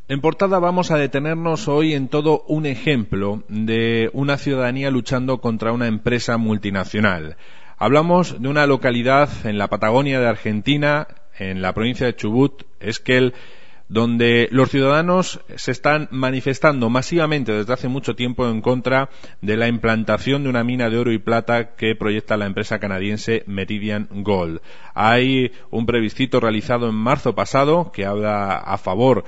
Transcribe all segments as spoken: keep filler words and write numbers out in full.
En portada vamos a detenernos hoy en todo un ejemplo de una ciudadanía luchando contra una empresa multinacional. Hablamos de una localidad en la Patagonia de Argentina, en la provincia de Chubut, Esquel, donde los ciudadanos se están manifestando masivamente desde hace mucho tiempo en contra de la implantación de una mina de oro y plata que proyecta la empresa canadiense Meridian Gold. Hay un plebiscito realizado en marzo pasado que habla a favor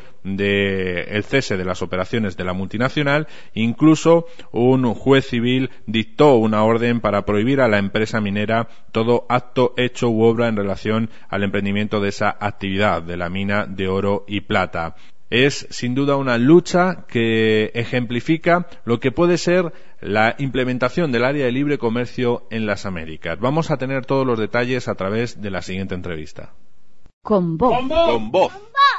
del cese de las operaciones de la multinacional. Incluso un juez civil dictó una orden para prohibir a la empresa minera todo acto, hecho u obra en relación al emprendimiento de esa actividad de la mina de oro y plata. Es sin duda una lucha que ejemplifica lo que puede ser la implementación del área de libre comercio en las Américas. Vamos a tener todos los detalles a través de la siguiente entrevista. Con voz. Con voz. Con voz.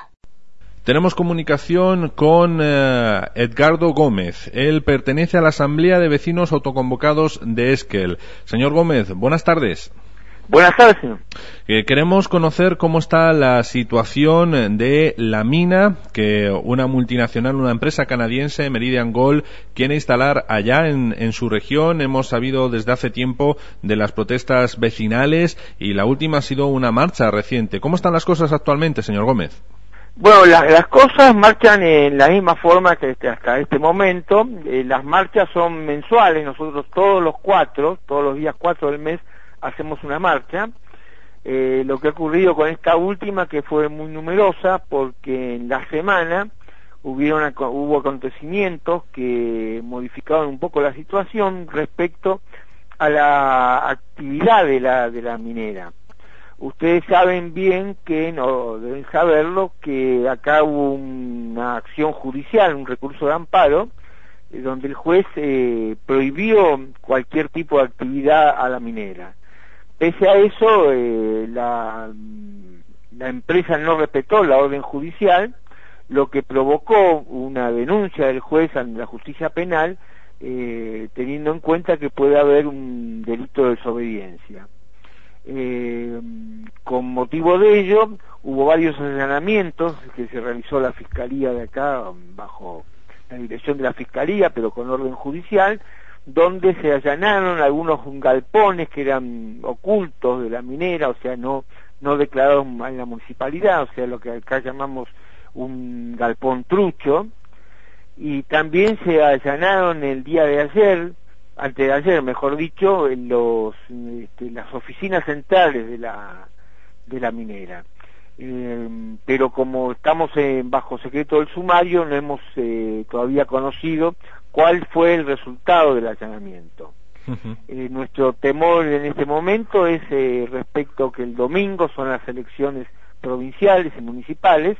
Tenemos comunicación con eh, Edgardo Gómez. Él pertenece a la Asamblea de Vecinos Autoconvocados de Esquel. Señor Gómez, buenas tardes. Buenas tardes, señor. Eh, queremos conocer cómo está la situación de la mina que una multinacional, una empresa canadiense, Meridian Gold, quiere instalar allá en, en su región. Hemos sabido desde hace tiempo de las protestas vecinales y la última ha sido una marcha reciente. ¿Cómo están las cosas actualmente, señor Gómez? Bueno, la, las cosas marchan en la misma forma que este, hasta este momento. Eh, las marchas son mensuales. Nosotros todos los cuatro, todos los días cuatro del mes, hacemos una marcha. Eh, lo que ha ocurrido con esta última, que fue muy numerosa, porque en la semana hubieron, hubo acontecimientos que modificaron un poco la situación respecto a la actividad de la, de la minera. Ustedes saben bien que, no deben saberlo, que acá hubo una acción judicial, un recurso de amparo, eh, donde el juez eh, prohibió cualquier tipo de actividad a la minera. Pese a eso, eh, la, la empresa no respetó la orden judicial, lo que provocó una denuncia del juez ante la justicia penal, eh, teniendo en cuenta que puede haber un delito de desobediencia. Eh, con motivo de ello, hubo varios allanamientos que se realizó la Fiscalía de acá, bajo la dirección de la Fiscalía, pero con orden judicial, donde se allanaron algunos galpones que eran ocultos de la minera, o sea, no, no declarados en la municipalidad, o sea, lo que acá llamamos un galpón trucho, y también se allanaron el día de ayer, antes de ayer, mejor dicho, en los, este, las oficinas centrales de la, de la minera. Eh, pero como estamos en bajo secreto del sumario, no hemos eh, todavía conocido cuál fue el resultado del allanamiento. Uh-huh. Eh, nuestro temor en este momento es eh, respecto que el domingo son las elecciones provinciales y municipales,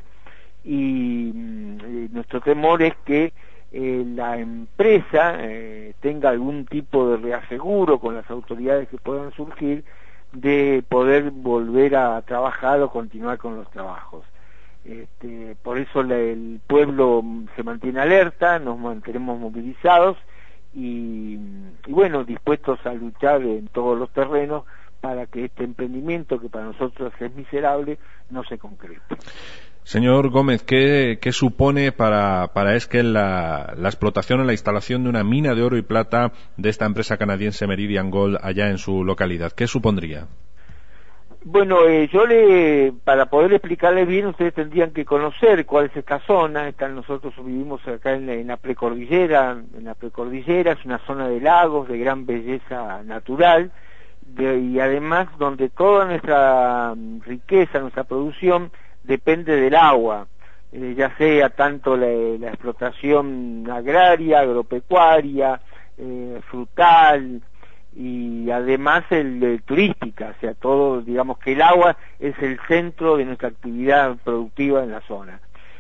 y eh, nuestro temor es que eh, la empresa eh, tenga algún tipo de reaseguro con las autoridades que puedan surgir de poder volver a trabajar o continuar con los trabajos. Este, por eso la, el pueblo se mantiene alerta, nos mantenemos movilizados y, y bueno, dispuestos a luchar en todos los terrenos para que este emprendimiento, que para nosotros es miserable, no se concrete. Señor Gómez, ¿qué, qué supone para, para Esquel la, la explotación o la instalación de una mina de oro y plata de esta empresa canadiense Meridian Gold allá en su localidad? ¿Qué supondría? Bueno, eh, yo le, para poder explicarles bien, ustedes tendrían que conocer cuál es esta zona. Esta, nosotros vivimos acá en la, en la precordillera, en la precordillera es una zona de lagos de gran belleza natural, de, y además donde toda nuestra riqueza, nuestra producción, depende del agua, eh, ya sea tanto la, la explotación agraria, agropecuaria, eh, frutal, y además el, el turística, o sea, todo, digamos que el agua es el centro de nuestra actividad productiva en la zona.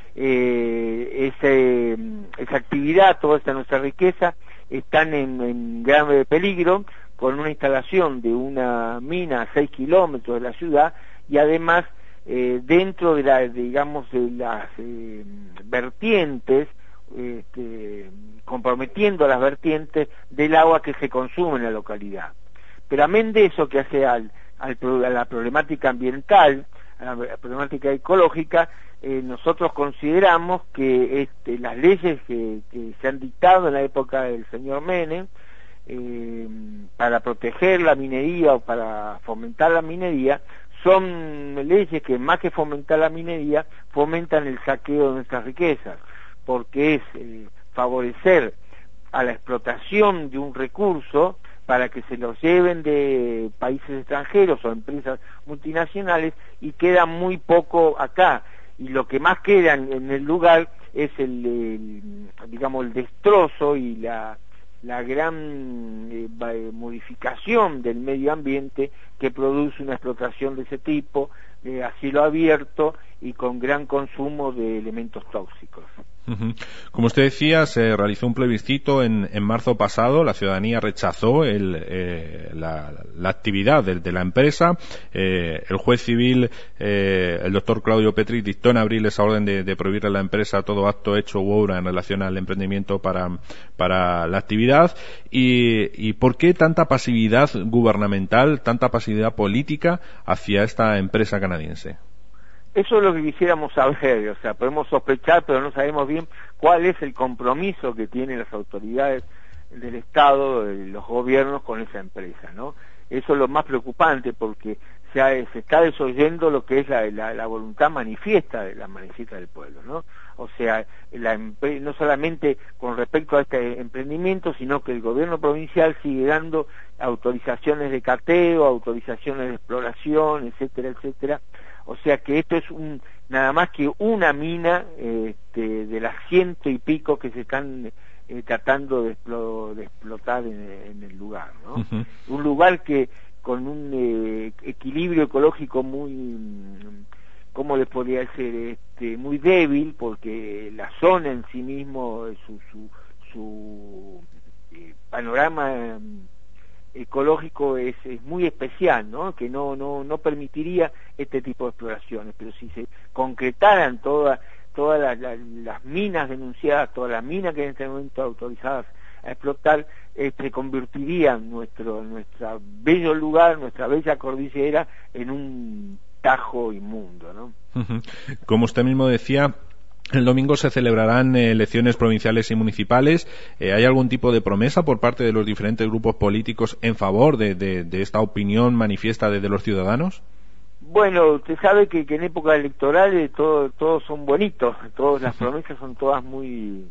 Eh, ese, esa actividad, toda esta nuestra riqueza, están en, en grave peligro con una instalación de una mina a seis kilómetros de la ciudad, y además eh, dentro de la, digamos, de las eh, vertientes, Este, comprometiendo las vertientes del agua que se consume en la localidad. Pero amén de eso, que hace al, al, a la problemática ambiental, a la problemática ecológica, eh, nosotros consideramos que este, las leyes que, que se han dictado en la época del señor Menem eh, para proteger la minería o para fomentar la minería son leyes que, más que fomentar la minería, fomentan el saqueo de nuestras riquezas, porque es eh, favorecer a la explotación de un recurso para que se los lleven de países extranjeros o empresas multinacionales, y queda muy poco acá, y lo que más queda en, en el lugar es el, el digamos el destrozo y la la gran eh, modificación del medio ambiente que produce una explotación de ese tipo, eh, a cielo abierto y con gran consumo de elementos tóxicos. Uh-huh. Como usted decía, se realizó un plebiscito en, en marzo pasado. La ciudadanía rechazó el, eh, la, la actividad de, de la empresa. Eh, el juez civil, eh, el doctor Claudio Petri, dictó en abril esa orden de, de prohibirle a la empresa todo acto, hecho u obra en relación al emprendimiento para, para la actividad. Y, ¿Y por qué tanta pasividad gubernamental, tanta pasividad política hacia esta empresa canadiense? Eso es lo que quisiéramos saber, o sea, podemos sospechar, pero no sabemos bien cuál es el compromiso que tienen las autoridades del Estado, de los gobiernos con esa empresa, ¿no? Eso es lo más preocupante, porque se, ha, se está desoyendo lo que es la, la, la voluntad manifiesta de la manifiesta del pueblo, ¿no? O sea, la, no solamente con respecto a este emprendimiento, sino que el gobierno provincial sigue dando autorizaciones de cateo, autorizaciones de exploración, etcétera, etcétera. O sea que esto es un, nada más que una mina este, de las ciento y pico que se están eh, tratando de, explo, de explotar en, en el lugar, ¿no? Uh-huh. Un lugar que con un eh, equilibrio ecológico muy, ¿cómo les podría decir? Este, muy débil, porque la zona en sí mismo, su, su, su eh, panorama ecológico es, es muy especial, ¿no? Que no no no permitiría este tipo de exploraciones, pero si se concretaran todas todas las, las, las minas denunciadas, todas las minas que en este momento autorizadas a explotar, este convertirían nuestro nuestro bello lugar, nuestra bella cordillera en un tajo inmundo, ¿no? Como usted mismo decía, el domingo se celebrarán eh, elecciones provinciales y municipales. Eh, ¿Hay algún tipo de promesa por parte de los diferentes grupos políticos en favor de, de, de esta opinión manifiesta de, de los ciudadanos? Bueno, usted sabe que, que en época electoral eh, todo, todos son bonitos, todas las promesas son todas muy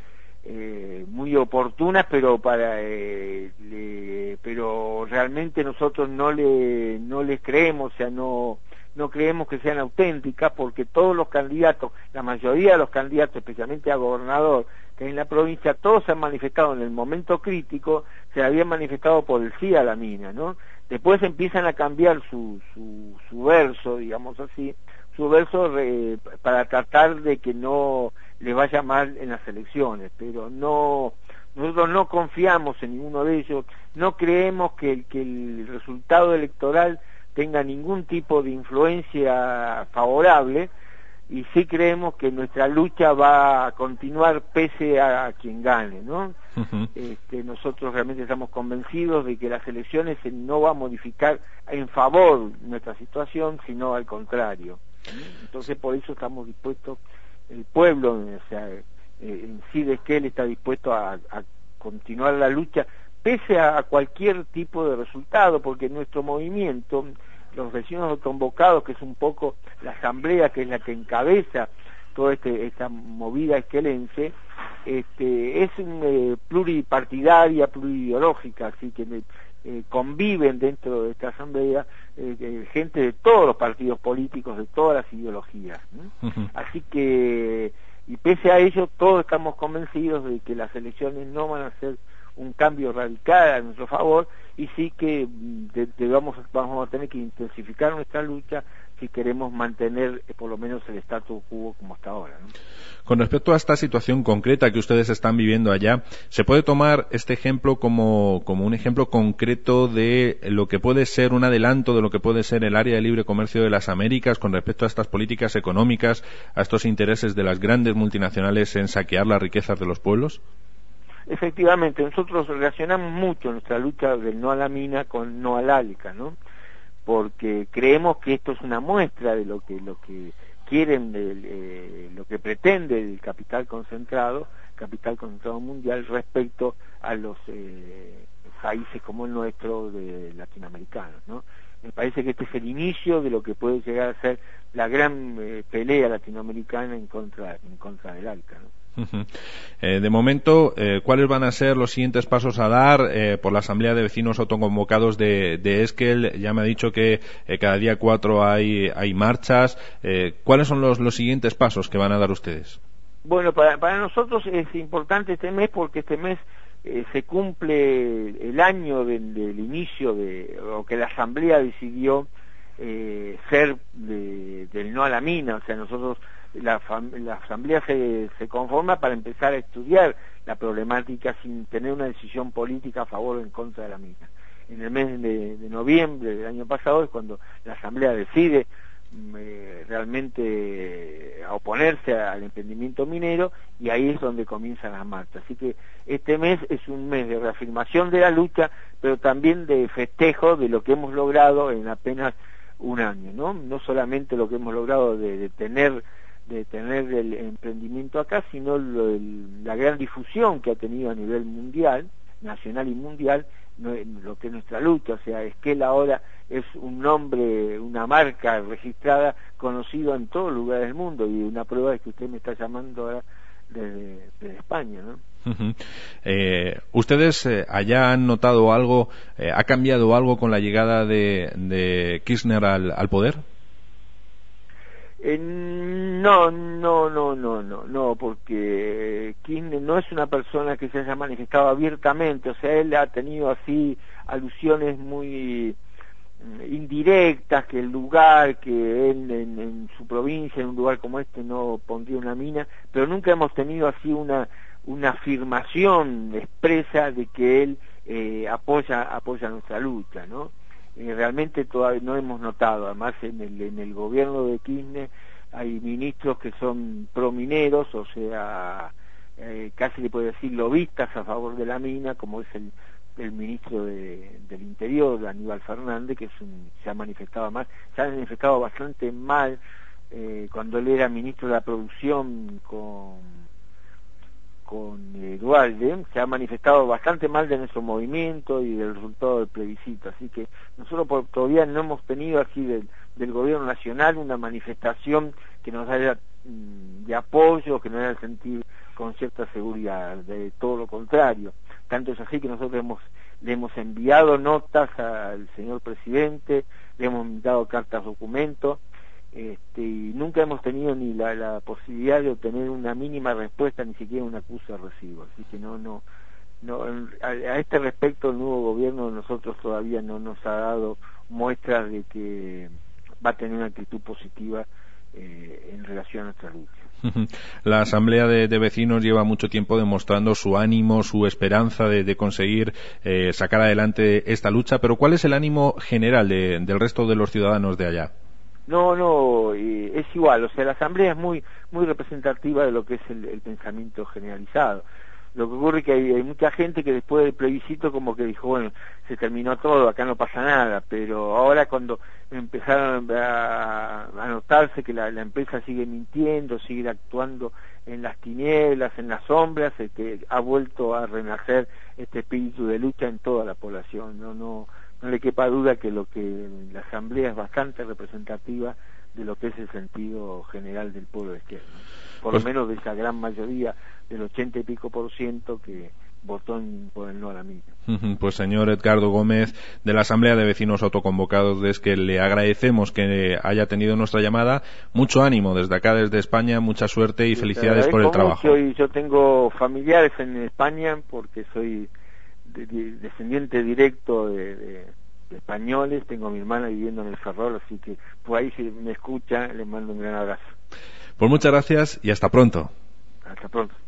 eh, muy oportunas, pero para eh, le, pero realmente nosotros no le no les creemos, o sea, no no creemos que sean auténticas, porque todos los candidatos, la mayoría de los candidatos, especialmente a gobernador, que hay en la provincia, todos se han manifestado en el momento crítico, se habían manifestado por el sí a la mina, ¿no? Después empiezan a cambiar su, su, su verso, digamos así, su verso eh, para tratar de que no le vaya mal en las elecciones, pero no, nosotros no confiamos en ninguno de ellos, no creemos que, que el resultado electoral tenga ningún tipo de influencia favorable, y sí creemos que nuestra lucha va a continuar pese a, a quien gane, ¿no? Uh-huh. Este, nosotros realmente estamos convencidos de que las elecciones no va a modificar en favor nuestra situación, sino al contrario. Entonces por eso estamos dispuestos, el pueblo, o sea, eh, en sí de Esquel está dispuesto a, a continuar la lucha pese a cualquier tipo de resultado, porque nuestro movimiento, los vecinos autoconvocados, que es un poco la asamblea que es la que encabeza toda este, esta movida esquelense, este, es eh, pluripartidaria, pluriideológica, así que eh, conviven dentro de esta asamblea eh, eh, gente de todos los partidos políticos, de todas las ideologías, ¿no? Uh-huh. Así que, y pese a ello, todos estamos convencidos de que las elecciones no van a ser un cambio radical a nuestro favor, y sí que de, de vamos, vamos a tener que intensificar nuestra lucha si queremos mantener eh, por lo menos el status quo como hasta ahora, ¿no? Con respecto a esta situación concreta que ustedes están viviendo allá, ¿se puede tomar este ejemplo como, como un ejemplo concreto de lo que puede ser un adelanto de lo que puede ser el área de libre comercio de las Américas con respecto a estas políticas económicas, a estos intereses de las grandes multinacionales en saquear las riquezas de los pueblos? Efectivamente, nosotros relacionamos mucho nuestra lucha del no a la mina con no al álica, ¿no? porque creemos que esto es una muestra de lo que lo que quieren, de, eh, lo que pretende el capital concentrado, capital concentrado mundial respecto a los eh, países como el nuestro de latinoamericanos, ¿no? Me parece que este es el inicio de lo que puede llegar a ser la gran eh, pelea latinoamericana en contra en contra del ALCA, ¿no? Uh-huh. Eh, de momento, eh, ¿cuáles van a ser los siguientes pasos a dar eh, por la Asamblea de Vecinos Autoconvocados de, de Esquel? Ya me ha dicho que eh, cada día cuatro hay, hay marchas. Eh, ¿Cuáles son los, los siguientes pasos que van a dar ustedes? Bueno, para, para nosotros es importante este mes porque este mes eh, se cumple el año del, del inicio de, o que la Asamblea decidió eh, ser de, del no a la mina. O sea, nosotros La, la Asamblea se, se conforma para empezar a estudiar la problemática sin tener una decisión política a favor o en contra de la mina. En el mes de, de noviembre del año pasado es cuando la Asamblea decide eh, realmente eh, oponerse al emprendimiento minero, y ahí es donde comienzan las marchas. Así que este mes es un mes de reafirmación de la lucha, pero también de festejo de lo que hemos logrado en apenas un año, ¿no? No solamente lo que hemos logrado de, de tener de tener el emprendimiento acá, sino lo, el, la gran difusión que ha tenido a nivel mundial, nacional y mundial, no, lo que es nuestra lucha. O sea, Esquel ahora es un nombre, una marca registrada, conocido en todos los lugares del mundo, y una prueba es que usted me está llamando ahora desde, desde España, ¿no? Uh-huh. Eh, ¿Ustedes eh, allá han notado algo, eh, ha cambiado algo con la llegada de, de Kirchner al, al poder? Eh, no, no, no, no, no, no, porque Kirchner no es una persona que se haya manifestado abiertamente. O sea, él ha tenido así alusiones muy indirectas, que el lugar, que él en, en su provincia, en un lugar como este, no pondría una mina, pero nunca hemos tenido así una una afirmación expresa de que él eh, apoya apoya nuestra lucha, ¿no? Eh, realmente todavía no hemos notado. Además, en el, en el gobierno de Kirchner hay ministros que son promineros, o sea, eh, casi le puede decir lobistas a favor de la mina, como es el, el ministro de, del Interior, Aníbal Fernández, que es un, se ha manifestado más, se ha manifestado bastante mal eh, cuando él era ministro de la Producción con con Duhalde, se ha manifestado bastante mal de nuestro movimiento y del resultado del plebiscito. Así que nosotros por, todavía no hemos tenido así del, del gobierno nacional una manifestación que nos haya mm, de apoyo, que nos haya sentir con cierta seguridad, de todo lo contrario. Tanto es así que nosotros hemos, le hemos enviado notas al señor presidente, le hemos enviado cartas documentos, Este, y nunca hemos tenido ni la, la posibilidad de obtener una mínima respuesta, ni siquiera una acusa de recibo. Así que no, no, no a, a este respecto el nuevo gobierno de nosotros todavía no nos ha dado muestras de que va a tener una actitud positiva eh, en relación a nuestra lucha. La Asamblea de, de Vecinos lleva mucho tiempo demostrando su ánimo, su esperanza de, de conseguir eh, sacar adelante esta lucha, pero ¿cuál es el ánimo general de, del resto de los ciudadanos de allá? No, no, eh, es igual. O sea, la Asamblea es muy muy representativa de lo que es el, el pensamiento generalizado. Lo que ocurre es que hay, hay mucha gente que después del plebiscito como que dijo, bueno, se terminó todo, acá no pasa nada, pero ahora cuando empezaron a, a notarse que la, la empresa sigue mintiendo, sigue actuando en las tinieblas, en las sombras, eh, que ha vuelto a renacer este espíritu de lucha en toda la población. No, no, no le quepa duda que lo que la Asamblea es bastante representativa de lo que es el sentido general del pueblo de Esquel, ¿no? Por pues, lo menos de esa gran mayoría del ochenta y pico por ciento que votó en, por el no a la mina. Pues señor Edgardo Gómez, de la Asamblea de Vecinos Autoconvocados de Esquel, le agradecemos que haya tenido nuesra llamada. Mucho ánimo desde acá, desde España, mucha suerte y sí, felicidades por el trabajo. Mucho, y yo tengo familiares en España porque soy de, de, descendiente directo de, de, de españoles, tengo a mi hermana viviendo en el Ferrol, así que por ahí si me escucha, le mando un gran abrazo. Pues muchas gracias y hasta pronto. Hasta pronto.